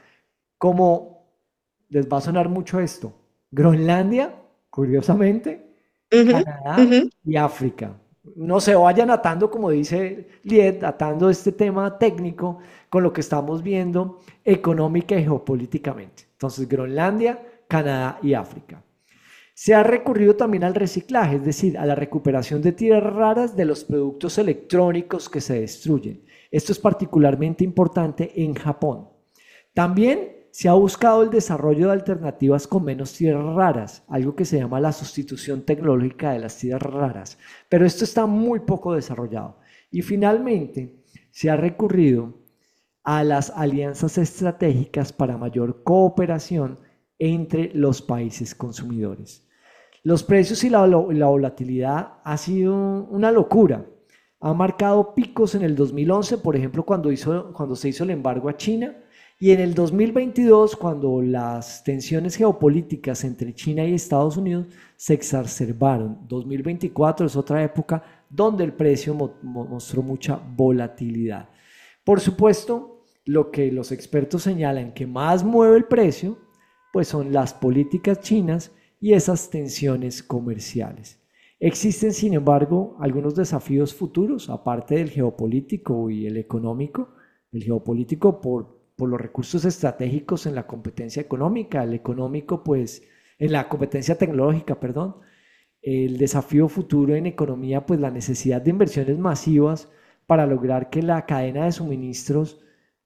como les va a sonar mucho esto, Groenlandia, curiosamente, Canadá y África. No se vayan atando, como dice Liet, atando este tema técnico con lo que estamos viendo económica y geopolíticamente. Entonces, Groenlandia, Canadá y África. Se ha recurrido también al reciclaje, es decir, a la recuperación de tierras raras de los productos electrónicos que se destruyen. Esto es particularmente importante en Japón. También se ha buscado el desarrollo de alternativas con menos tierras raras, algo que se llama la sustitución tecnológica de las tierras raras, pero esto está muy poco desarrollado. Y finalmente, se ha recurrido a las alianzas estratégicas para mayor cooperación entre los países consumidores. Los precios y la volatilidad ha sido una locura. Ha marcado picos en el 2011, por ejemplo, cuando se hizo el embargo a China, y en el 2022, cuando las tensiones geopolíticas entre China y Estados Unidos se exacerbaron. 2024 es otra época donde el precio mostró mucha volatilidad. Por supuesto, lo que los expertos señalan que más mueve el precio, pues son las políticas chinas y esas tensiones comerciales. Existen, sin embargo, algunos desafíos futuros, aparte del geopolítico y el económico. El geopolítico por los recursos estratégicos en la competencia económica, el económico pues en la competencia tecnológica, perdón. El desafío futuro en economía, pues la necesidad de inversiones masivas para lograr que la cadena de suministros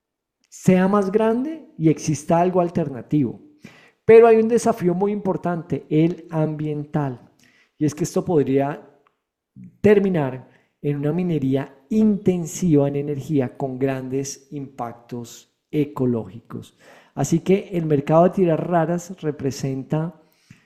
sea más grande y exista algo alternativo. Pero hay un desafío muy importante, el ambiental, y es que esto podría terminar en una minería intensiva en energía con grandes impactos ecológicos. Así que el mercado de tierras raras representa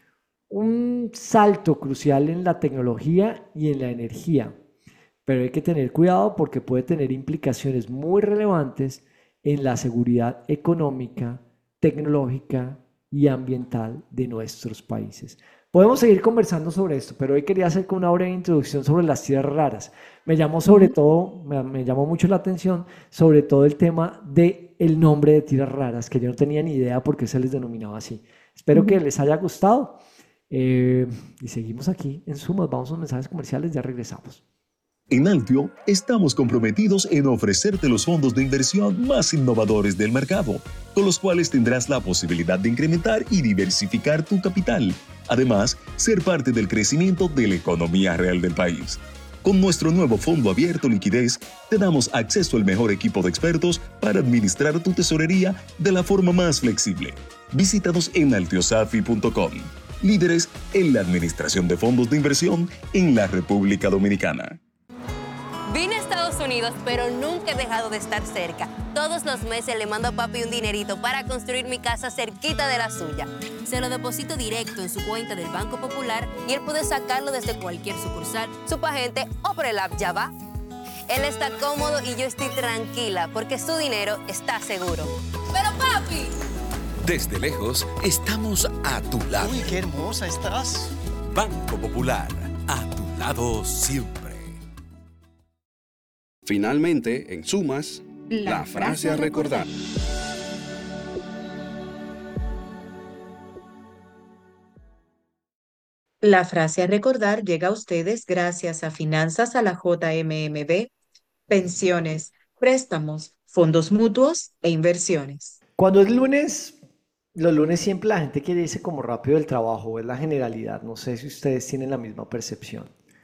un salto crucial en la tecnología y en la energía, pero hay que tener cuidado porque puede tener implicaciones muy relevantes en la seguridad económica, tecnológica y ambiental de nuestros países. Podemos seguir conversando sobre esto, pero hoy quería hacer una breve introducción sobre las tierras raras. Me llamó mucho la atención, sobre todo el tema del nombre de tierras raras, que yo no tenía ni idea por qué se les denominaba así. Espero que les haya gustado. Y seguimos aquí en Sumas. Vamos a los mensajes comerciales, ya regresamos. En Altio estamos comprometidos en ofrecerte los fondos de inversión más innovadores del mercado, con los cuales tendrás la posibilidad de incrementar y diversificar tu capital. Además, ser parte del crecimiento de la economía real del país. Con nuestro nuevo fondo abierto liquidez, te damos acceso al mejor equipo de expertos para administrar tu tesorería de la forma más flexible. Visítanos en altiosafi.com. Líderes en la administración de fondos de inversión en la República Dominicana. Vine a Estados Unidos, pero nunca he dejado de estar cerca. Todos los meses le mando a papi un dinerito para construir mi casa cerquita de la suya. Se lo deposito directo en su cuenta del Banco Popular y él puede sacarlo desde cualquier sucursal, Superagente o por el app Ya Va. Él está cómodo y yo estoy tranquila porque su dinero está seguro. ¡Pero papi! Desde lejos, estamos a tu lado. Uy, qué hermosa estás. Banco Popular, a tu lado siempre. Finalmente, en Sumas, la frase a recordar. La frase a recordar llega a ustedes gracias a Finanzas a la JMMB, pensiones, préstamos, fondos mutuos e inversiones. Cuando es lunes, los lunes siempre la gente quiere irse como rápido del trabajo, es la generalidad. No sé si ustedes tienen la misma percepción.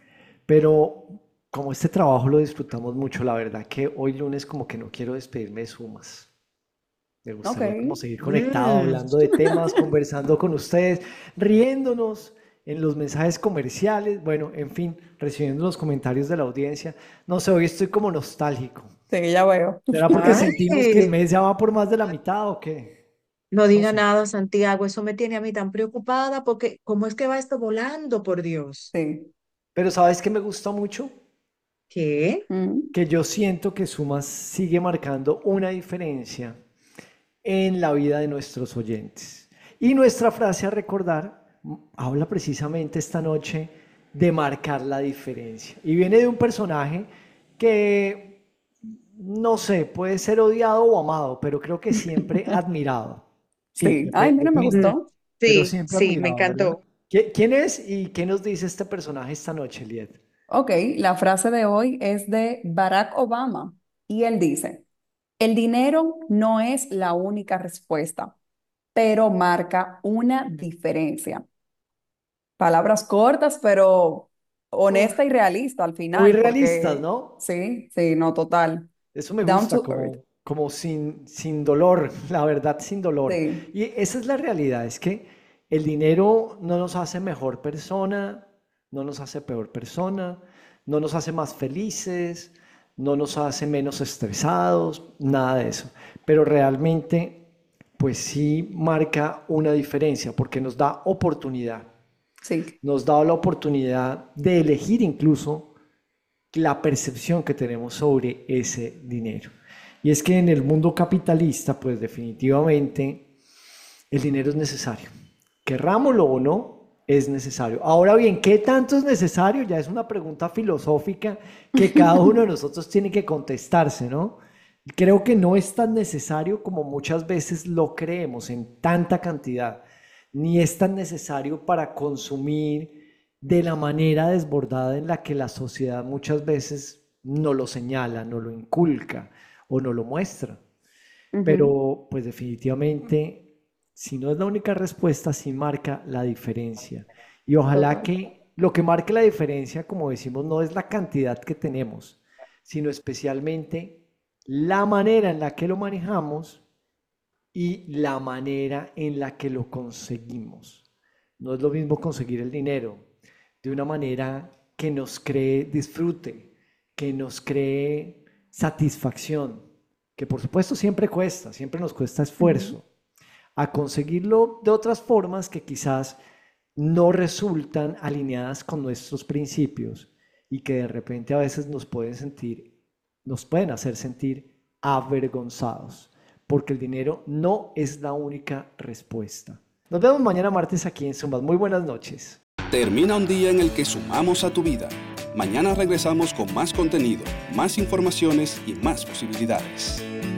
Pero como este trabajo lo disfrutamos mucho, la verdad que hoy lunes como que no quiero despedirme de Sumas. Me gustaría como seguir conectado, hablando de temas, conversando con ustedes, riéndonos en los mensajes comerciales, bueno, en fin, recibiendo los comentarios de la audiencia. No sé, hoy estoy como nostálgico. Sí, ya veo. ¿Será porque sentimos que el mes ya va por más de la mitad o qué? No diga nada, Santiago, eso me tiene a mí tan preocupada porque ¿cómo es que va esto volando, por Dios? Sí. Pero ¿sabes qué me gusta mucho? ¿Qué? Que yo siento que Sumas sigue marcando una diferencia en la vida de nuestros oyentes. Y nuestra frase a recordar habla precisamente esta noche de marcar la diferencia. Y viene de un personaje que, no sé, puede ser odiado o amado, pero creo que siempre admirado. Sí, ay, mira, me gustó. Sí, siempre sí, admirado, me encantó. ¿verdad? ¿Quién es y qué nos dice este personaje esta noche, Liet? Ok, la frase de hoy es de Barack Obama y él dice, el dinero no es la única respuesta, pero marca una diferencia. Palabras cortas, pero honesta y realista al final. Muy realistas, porque, ¿no? Sí, sí, no, total. Eso me Down gusta, to earth. como sin dolor, la verdad, sin dolor. Sí. Y esa es la realidad, es que el dinero no nos hace mejor persona, no nos hace peor persona, no nos hace más felices, no nos hace menos estresados, nada de eso. Pero realmente, pues sí marca una diferencia porque nos da oportunidad. Sí. Nos da la oportunidad de elegir incluso la percepción que tenemos sobre ese dinero. Y es que en el mundo capitalista, pues definitivamente el dinero es necesario. Querrámoslo o no, es necesario. Ahora bien, ¿qué tanto es necesario? Ya es una pregunta filosófica que cada uno de nosotros tiene que contestarse, ¿no? Creo que no es tan necesario como muchas veces lo creemos en tanta cantidad, ni es tan necesario para consumir de la manera desbordada en la que la sociedad muchas veces no lo señala, no lo inculca o no lo muestra. Pero pues definitivamente, si no es la única respuesta, sí marca la diferencia. Y ojalá que lo que marque la diferencia, como decimos, no es la cantidad que tenemos, sino especialmente la manera en la que lo manejamos y la manera en la que lo conseguimos. No es lo mismo conseguir el dinero de una manera que nos cree disfrute, que nos cree satisfacción, que por supuesto siempre cuesta, siempre nos cuesta esfuerzo, a conseguirlo de otras formas que quizás no resultan alineadas con nuestros principios y que de repente a veces nos pueden hacer sentir avergonzados, porque el dinero no es la única respuesta. Nos vemos mañana martes aquí en Sumas. Muy buenas noches. Termina un día en el que sumamos a tu vida. Mañana regresamos con más contenido, más informaciones y más posibilidades.